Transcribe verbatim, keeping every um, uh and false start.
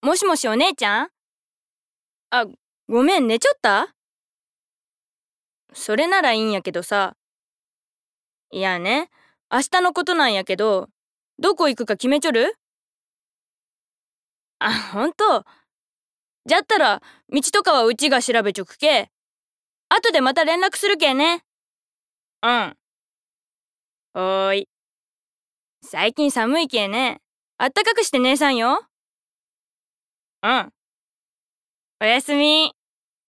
もしもしお姉ちゃん。あ、ごめん寝ちゃった？それならいいんやけどさ。いやね、明日のことなんやけど、どこ行くか決めちょる？あ、ほんと？じゃったら、道とかはうちが調べちょくけ。後でまた連絡するけね。うん。おーい。最近寒いけね。あったかくして姉さんよ。うん。おやすみ。